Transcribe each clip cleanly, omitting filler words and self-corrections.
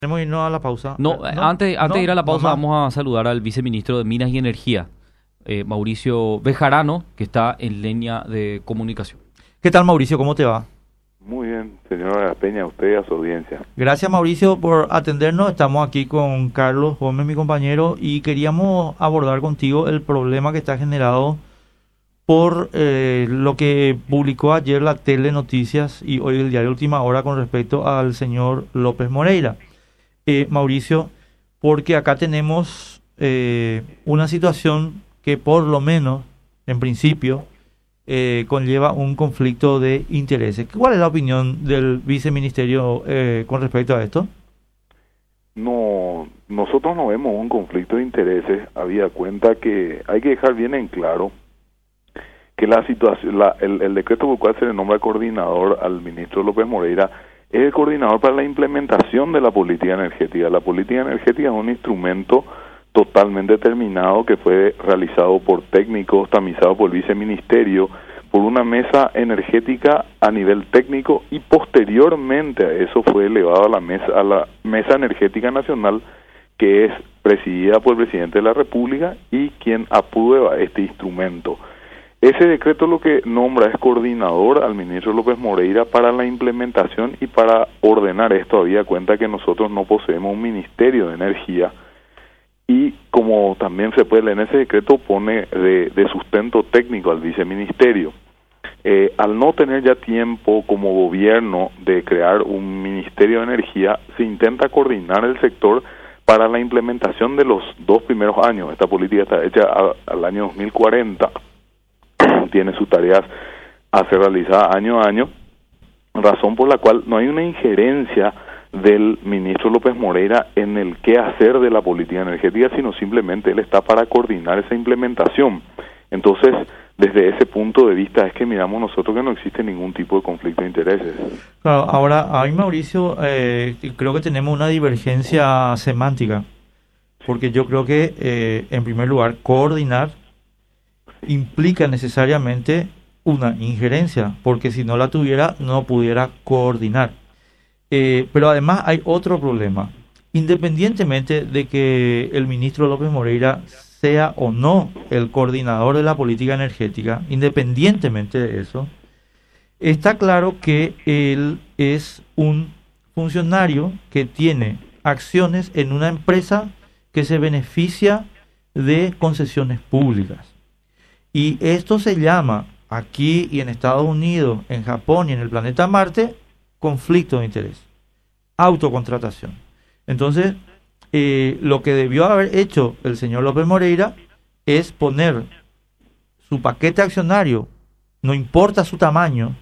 Tenemos que irnos a la pausa. No, antes de ir a la pausa mamá. vamos a saludar al viceministro de Minas y Energía, Mauricio Bejarano, que está en línea de comunicación. ¿Qué tal, Mauricio? ¿Cómo te va? Muy bien, señora Peña, a usted y a su audiencia. Gracias, Mauricio, por atendernos. Estamos aquí con Carlos Gómez, mi compañero, y queríamos abordar contigo el problema que está generado por lo que publicó ayer la Telenoticias y hoy el diario Última Hora con respecto al señor López Moreira. Mauricio, porque acá tenemos una situación que por lo menos, en principio, conlleva un conflicto de intereses. ¿Cuál es la opinión del viceministerio con respecto a esto? No, nosotros no vemos un conflicto de intereses, habida cuenta que hay que dejar bien en claro que la situación, el decreto por el cual se le nombra coordinador al ministro López Moreira es el coordinador para la implementación de la política energética. La política energética es un instrumento totalmente determinado que fue realizado por técnicos, tamizado por el viceministerio, por una mesa energética a nivel técnico, y posteriormente a eso fue elevado a la mesa energética nacional, que es presidida por el presidente de la República y quien aprueba este instrumento. Ese decreto lo que nombra es coordinador al ministro López Moreira para la implementación y para ordenar esto, habida cuenta que nosotros no poseemos un ministerio de energía, y como también se puede leer en ese decreto, pone de sustento técnico al viceministerio. Al no tener ya tiempo como gobierno de crear un ministerio de energía, se intenta coordinar el sector para la implementación de los 2 primeros años. Esta política está hecha al año 2040, tiene sus tareas a ser realizadas año a año, razón por la cual no hay una injerencia del ministro López Moreira en el qué hacer de la política energética, sino simplemente él está para coordinar esa implementación. Entonces, desde ese punto de vista es que miramos nosotros que no existe ningún tipo de conflicto de intereses. Claro, ahora, ahí, Mauricio, creo que tenemos una divergencia semántica, porque yo creo que, en primer lugar, coordinar implica necesariamente una injerencia, porque si no la tuviera, no pudiera coordinar. Pero además hay otro problema. Independientemente de que el ministro López Moreira sea o no el coordinador de la política energética, independientemente de eso, está claro que él es un funcionario que tiene acciones en una empresa que se beneficia de concesiones públicas. Y esto se llama aquí y en Estados Unidos, en Japón y en el planeta Marte, conflicto de interés, autocontratación. Entonces, lo que debió haber hecho el señor López Moreira es poner su paquete accionario, no importa su tamaño,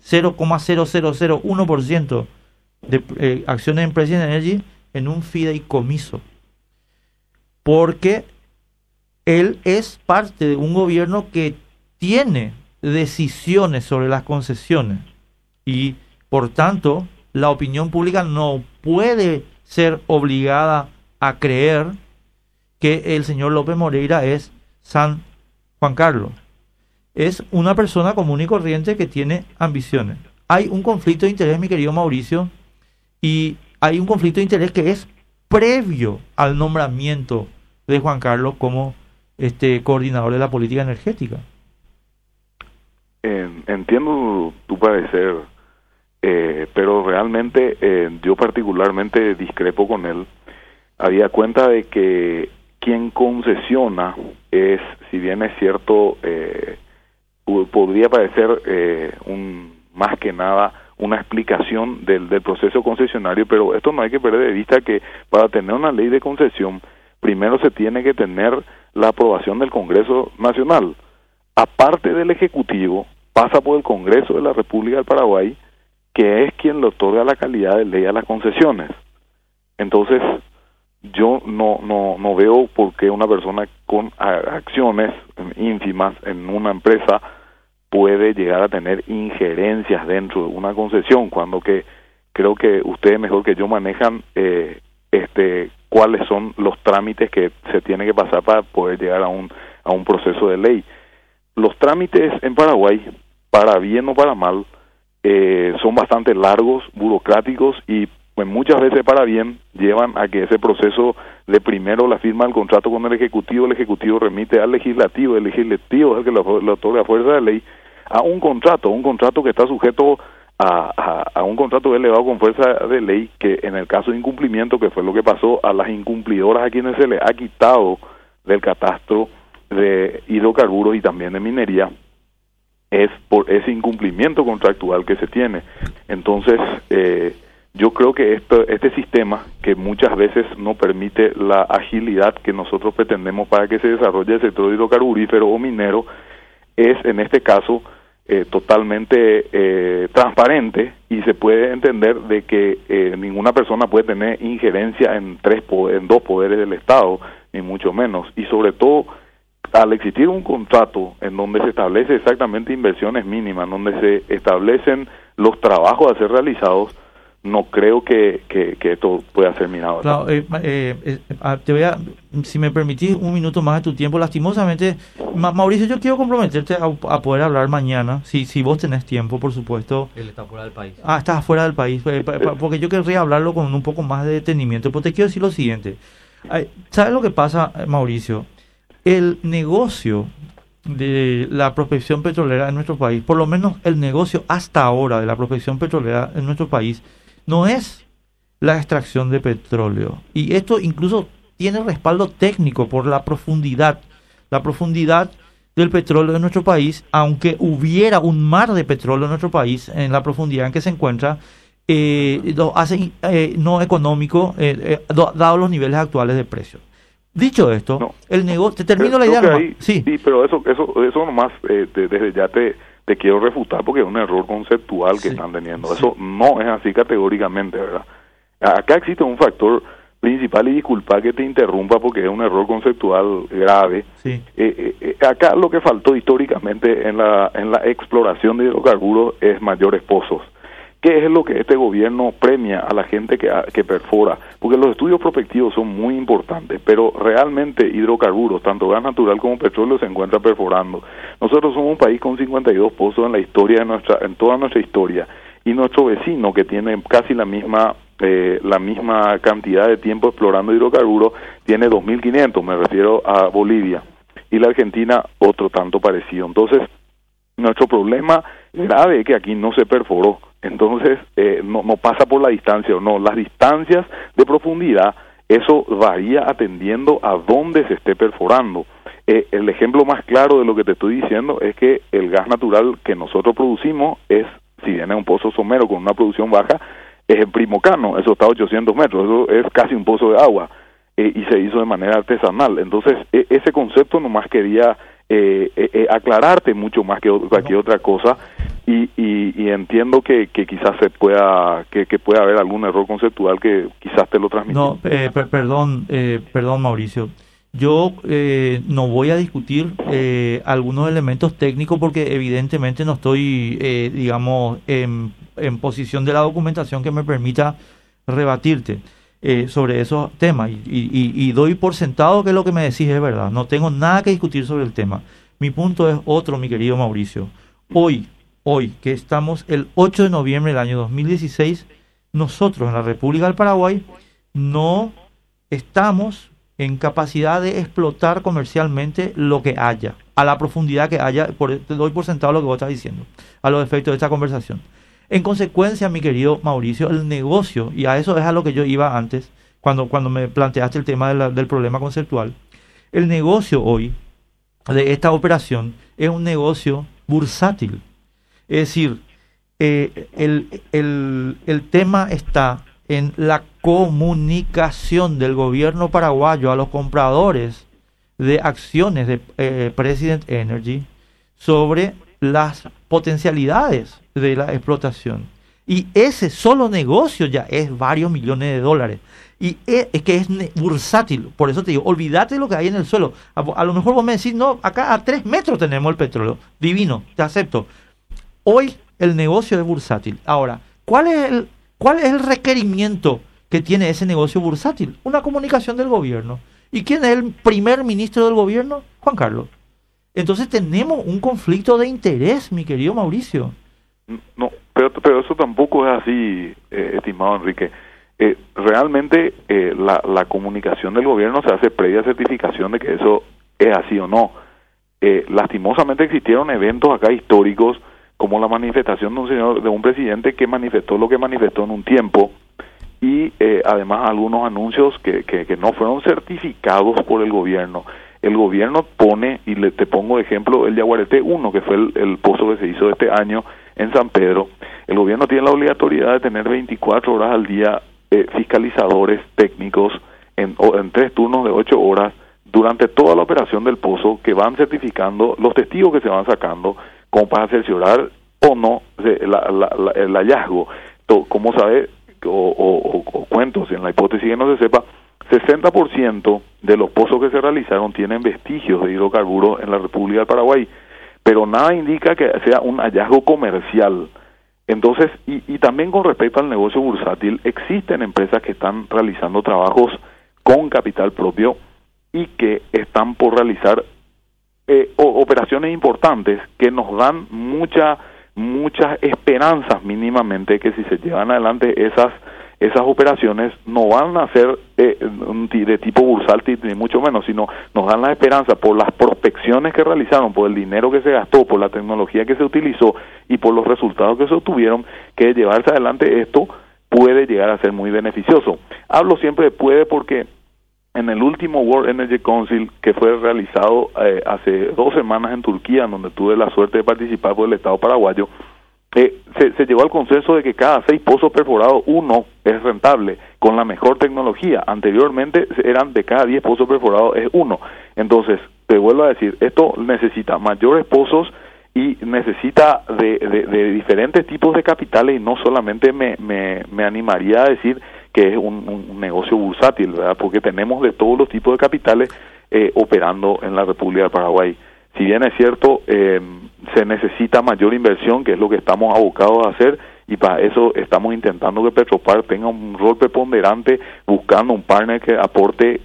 0,0001% de acciones en Prescient Energy en un fideicomiso, porque él es parte de un gobierno que tiene decisiones sobre las concesiones y, por tanto, la opinión pública no puede ser obligada a creer que el señor López Moreira es San Juan Carlos. Es una persona común y corriente que tiene ambiciones. Hay un conflicto de interés, mi querido Mauricio, y hay un conflicto de interés que es previo al nombramiento de Juan Carlos como coordinador de la política energética. Entiendo tu parecer, pero realmente yo particularmente discrepo con él. Había cuenta de que quien concesiona es, si bien es cierto, podría parecer más que nada una explicación del proceso concesionario, pero esto no hay que perder de vista que para tener una ley de concesión, primero se tiene que tener la aprobación del Congreso Nacional. Aparte del Ejecutivo, pasa por el Congreso de la República del Paraguay, que es quien le otorga la calidad de ley a las concesiones. Entonces, yo no veo por qué una persona con acciones ínfimas en una empresa puede llegar a tener injerencias dentro de una concesión, cuando que creo que ustedes mejor que yo manejan cuáles son los trámites que se tiene que pasar para poder llegar a un proceso de ley. Los trámites en Paraguay, para bien o para mal, son bastante largos, burocráticos, y pues muchas veces para bien, llevan a que ese proceso de primero la firma del contrato con el Ejecutivo remite al Legislativo, el Legislativo es el que le otorga fuerza de ley a un contrato que está sujeto a un contrato elevado con fuerza de ley, que en el caso de incumplimiento, que fue lo que pasó a las incumplidoras a quienes se les ha quitado del catastro de hidrocarburos y también de minería, es por ese incumplimiento contractual que se tiene. Entonces, yo creo que este sistema, que muchas veces no permite la agilidad que nosotros pretendemos para que se desarrolle el sector hidrocarburífero o minero, es en este caso totalmente transparente, y se puede entender de que ninguna persona puede tener injerencia en dos poderes del Estado, ni mucho menos, y sobre todo al existir un contrato en donde se establece exactamente inversiones mínimas, donde se establecen los trabajos a ser realizados, no creo que esto pueda ser minado. Claro, te voy a, si me permitís un minuto más de tu tiempo, lastimosamente, Mauricio, yo quiero comprometerte a poder hablar mañana, si vos tenés tiempo, por supuesto. Él está fuera del país. Estás fuera del país, porque yo querría hablarlo con un poco más de detenimiento, pero te quiero decir lo siguiente. ¿Sabes lo que pasa, Mauricio? El negocio de la prospección petrolera en nuestro país, por lo menos el negocio hasta ahora de la prospección petrolera en nuestro país, no es la extracción de petróleo. Y esto incluso tiene respaldo técnico por la profundidad del petróleo en nuestro país, aunque hubiera un mar de petróleo en nuestro país, en la profundidad en que se encuentra, lo hace no económico, dado los niveles actuales de precios. Dicho esto, no, el negocio, te termino la idea. Sí, pero eso nomás desde ya te quiero refutar, porque es un error conceptual que están teniendo. Sí. Eso no es así categóricamente, ¿verdad? Acá existe un factor principal, y disculpa que te interrumpa porque es un error conceptual grave. Sí. Acá lo que faltó históricamente en la exploración de hidrocarburos es mayores pozos. ¿Qué es lo que este gobierno premia a la gente que perfora? Porque los estudios prospectivos son muy importantes, pero realmente hidrocarburos, tanto gas natural como petróleo, se encuentran perforando. Nosotros somos un país con 52 pozos en la historia en toda nuestra historia, y nuestro vecino, que tiene casi la misma cantidad de tiempo explorando hidrocarburos, tiene 2.500, me refiero a Bolivia, y la Argentina otro tanto parecido. Entonces, nuestro problema grave es que aquí no se perforó. Entonces, no pasa por la distancia o no. Las distancias de profundidad, eso varía atendiendo a dónde se esté perforando. El ejemplo más claro de lo que te estoy diciendo es que el gas natural que nosotros producimos si bien es un pozo somero con una producción baja, es el Primocano, eso está a 800 metros, eso es casi un pozo de agua, y se hizo de manera artesanal. Entonces, ese concepto nomás quería aclararte mucho más que cualquier otra cosa, y entiendo que quizás que pueda haber algún error conceptual que quizás te lo transmití. No, perdón Mauricio, yo no voy a discutir algunos elementos técnicos porque evidentemente no estoy digamos en posición de la documentación que me permita rebatirte sobre esos temas, y doy por sentado que lo que me decís es verdad, no tengo nada que discutir sobre el tema. Mi punto es otro, mi querido Mauricio. Hoy que estamos el 8 de noviembre del año 2016, nosotros en la República del Paraguay no estamos en capacidad de explotar comercialmente lo que haya, a la profundidad que haya. Te doy por sentado lo que vos estás diciendo, a los efectos de esta conversación. En consecuencia, mi querido Mauricio, el negocio, y a eso es a lo que yo iba antes, cuando me planteaste el tema del problema conceptual, el negocio hoy de esta operación es un negocio bursátil. Es decir, el tema está en la comunicación del gobierno paraguayo a los compradores de acciones de President Energy sobre las potencialidades de la explotación. Y ese solo negocio ya es varios millones de dólares. Y es que es bursátil. Por eso te digo, olvídate de lo que hay en el suelo. A lo mejor vos me decís, no, acá a 3 metros tenemos el petróleo. Divino, te acepto. Hoy el negocio es bursátil. Ahora, ¿cuál es el requerimiento que tiene ese negocio bursátil? Una comunicación del gobierno. ¿Y quién es el primer ministro del gobierno? Juan Carlos. Entonces tenemos un conflicto de interés, mi querido Mauricio. No, pero eso tampoco es así, estimado Enrique. realmente la comunicación del gobierno se hace previa certificación de que eso es así o no. Lastimosamente existieron eventos acá históricos, como la manifestación de un presidente que manifestó lo que manifestó en un tiempo, y además algunos anuncios que no fueron certificados por el gobierno. El gobierno pone, y te pongo de ejemplo el Yaguareté 1, que fue el pozo que se hizo este año en San Pedro. El gobierno tiene la obligatoriedad de tener 24 horas al día fiscalizadores técnicos en 3 turnos de 8 horas durante toda la operación del pozo, que van certificando los testigos que se van sacando como para cerciorar o no el hallazgo. Como sabe, o cuento, si en la hipótesis que no se sepa, 60% de los pozos que se realizaron tienen vestigios de hidrocarburos en la República del Paraguay, pero nada indica que sea un hallazgo comercial. Entonces, y también con respecto al negocio bursátil, existen empresas que están realizando trabajos con capital propio y que están por realizar operaciones importantes que nos dan muchas esperanzas mínimamente que si se llevan adelante esas operaciones no van a ser de tipo bursátil ni mucho menos, sino nos dan la esperanza por las prospecciones que realizaron, por el dinero que se gastó, por la tecnología que se utilizó y por los resultados que se obtuvieron, que llevarse adelante esto puede llegar a ser muy beneficioso. Hablo siempre de puede porque en el último World Energy Council, que fue realizado hace 2 semanas en Turquía, en donde tuve la suerte de participar por el Estado paraguayo, se llegó al consenso de que cada 6 pozos perforados, 1 es rentable, con la mejor tecnología. Anteriormente eran de cada 10 pozos perforados es 1. Entonces, te vuelvo a decir, esto necesita mayores pozos y necesita de diferentes tipos de capitales, y no solamente me animaría a decir que es un negocio bursátil, ¿verdad? Porque tenemos de todos los tipos de capitales operando en la República del Paraguay. Si bien es cierto, se necesita mayor inversión, que es lo que estamos abocados a hacer, y para eso estamos intentando que Petropar tenga un rol preponderante, buscando un partner que aporte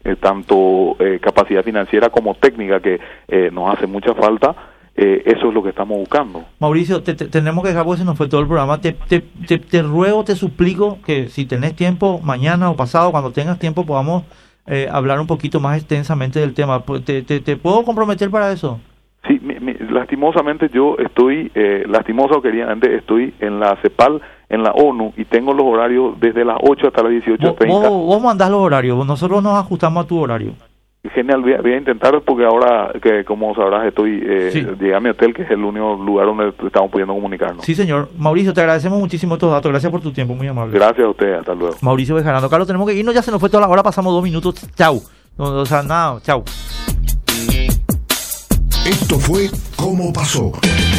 tanto capacidad financiera como técnica, que nos hace mucha falta. Eso es lo que estamos buscando. Mauricio, tenemos que dejar porque se nos fue todo el programa. Te ruego, te suplico que si tenés tiempo, mañana o pasado, cuando tengas tiempo, podamos hablar un poquito más extensamente del tema. ¿Te puedo comprometer para eso? Sí, lastimosamente yo estoy, lastimoso queridamente, estoy en la CEPAL, en la ONU, y tengo los horarios desde las 8 hasta las 18:30. Vos mandás los horarios, nosotros nos ajustamos a tu horario. Genial, voy a intentar, porque ahora, que como sabrás, llegué a mi hotel, que es el único lugar donde estamos pudiendo comunicarnos. Sí, señor. Mauricio, te agradecemos muchísimo estos datos. Gracias por tu tiempo, muy amable. Gracias a usted, hasta luego. Mauricio Bejarano. Carlos, tenemos que irnos, ya se nos fue toda la hora, pasamos 2 minutos. Chau. O sea, nada, chau. Esto fue ¿Cómo pasó?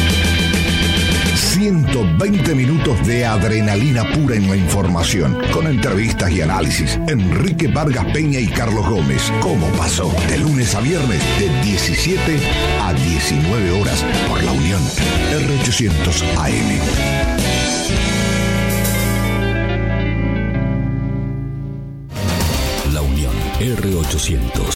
120 minutos de adrenalina pura en la información, con entrevistas y análisis. Enrique Vargas Peña y Carlos Gómez. ¿Cómo pasó? De lunes a viernes, de 17 a 19 horas, por la Unión R800 AM. La Unión R800.